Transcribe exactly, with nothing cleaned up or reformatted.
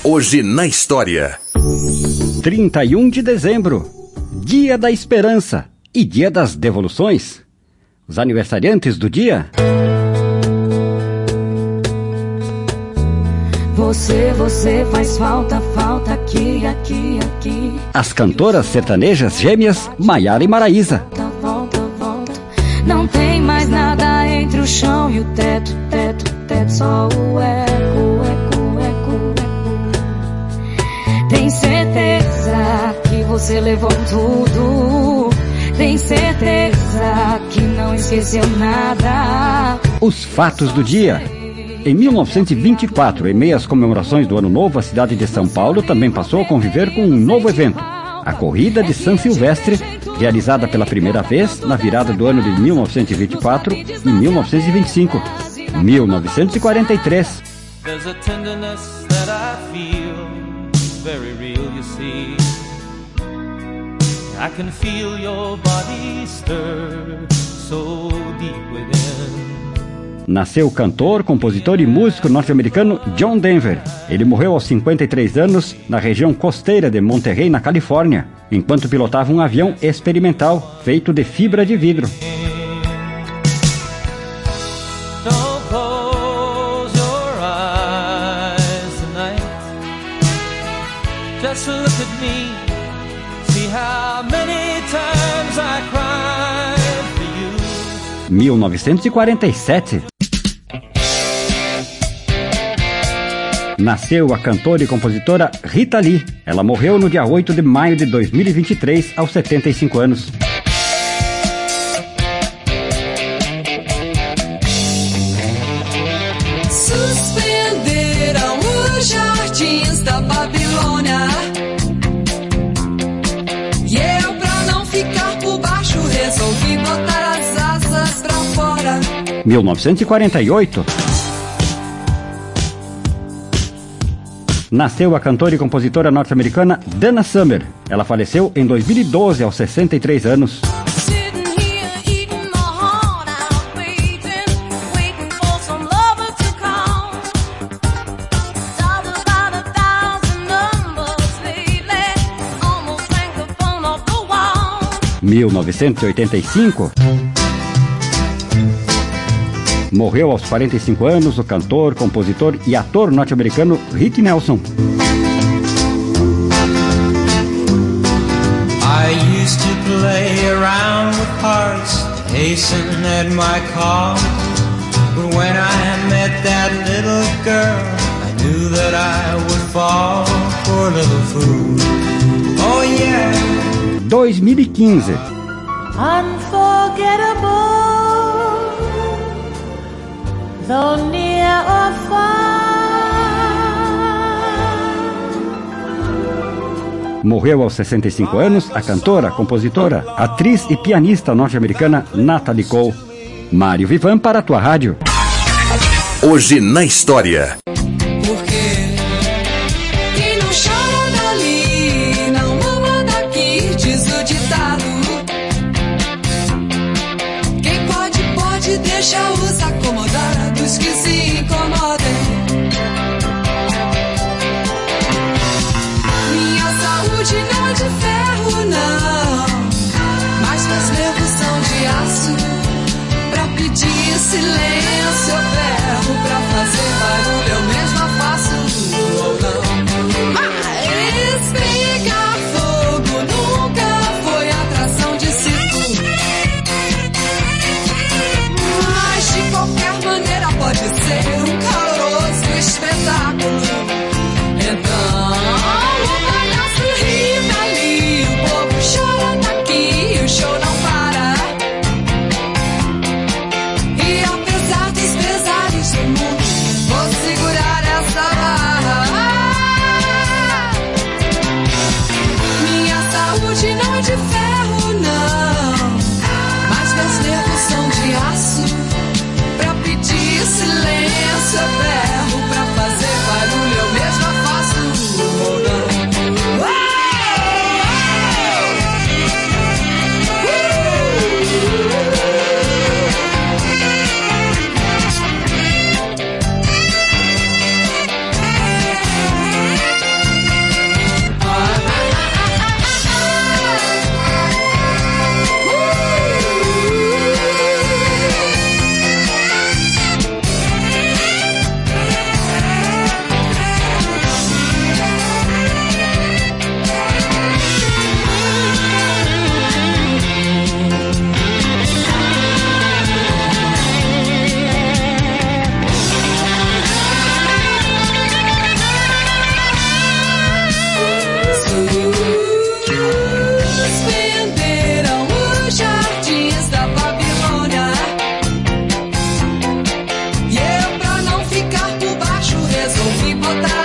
Hoje na história. trinta e um de dezembro, Dia da Esperança e Dia das Devoluções. Os aniversariantes do dia: Você, você faz falta, falta aqui, aqui, aqui. As cantoras sertanejas gêmeas Maiara e Maraísa. Volta, volta, volta. Não tem mais nada entre o chão e o teto, teto, teto. Só o eco, eco, eco, eco. Tem certeza que você levou tudo. Tem certeza que não esqueceu nada. Os fatos do dia. Em mil novecentos e vinte e quatro, em meio às comemorações do Ano Novo, a cidade de São Paulo também passou a conviver com um novo evento, a Corrida de São Silvestre, realizada pela primeira vez na virada do ano de mil novecentos e vinte e quatro e mil novecentos e vinte e cinco. mil novecentos e quarenta e três. There's a tenderness that I feel, very real, you see. I can feel your body stir so deep within. Nasceu o cantor, compositor e músico norte-americano John Denver. Ele morreu aos cinquenta e três anos na região costeira de Monterey, na Califórnia, enquanto pilotava um avião experimental feito de fibra de vidro. Don't close your eyes tonight. Just look at me. See how many times I cried for you. mil novecentos e quarenta e sete. Nasceu a cantora e compositora Rita Lee. Ela morreu no dia oito de maio de dois mil e vinte e três, aos setenta e cinco anos. Suspenderam os jardins da Babilônia, e eu, pra não ficar por baixo, resolvi botar as asas pra fora. mil novecentos e quarenta e oito. Nasceu a cantora e compositora norte-americana Dana Summer. Ela faleceu em dois mil e doze, aos sessenta e três anos. mil novecentos e oitenta e cinco. Morreu aos quarenta e cinco anos o cantor, compositor e ator norte-americano Rick Nelson. I used to play around with hearts, hasten at my call. But when I met that little girl, I knew that I would fall for a little fool. Oh yeah. dois mil e quinze. Unforgettable, though near or far. Morreu aos sessenta e cinco anos a cantora, compositora, atriz e pianista norte-americana Natalie Cole. Mário Vivan para a tua rádio. Hoje na história. Deixa os acomodados que se incomodem. Minha saúde não é de ferro, não, mas meus nervos são de aço. Pra pedir silêncio eu berro, pra fazer barulho eu mesma faço. Ou não, mas pegar fogo nunca foi atração de circo. De qualquer maneira pode ser um caloroso espetáculo. Então o palhaço ri dali, o povo chora daqui, o show não para. E apesar dos pesares do mundo, vou segurar essa barra. Minha saúde não é de ferro, não, mas meus nervos são de aço. Silêncio, eu berro pra fazer barulho. voltar.